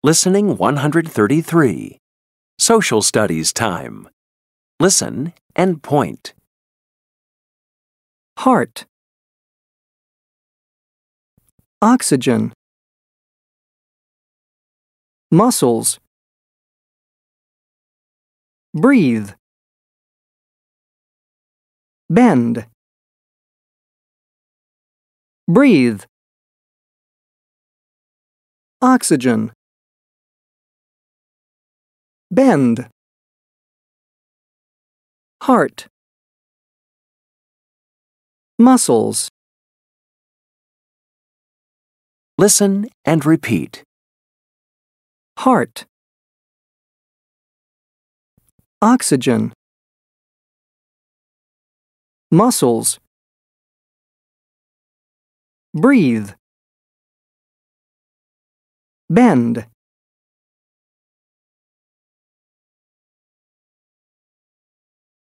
Listening 133. Social Studies Time. Listen and point. Heart. Oxygen. Muscles. Breathe. Bend. Breathe. Oxygen. Bend. Heart. Muscles. Listen and repeat. Heart. Oxygen. Muscles. Breathe. Bend.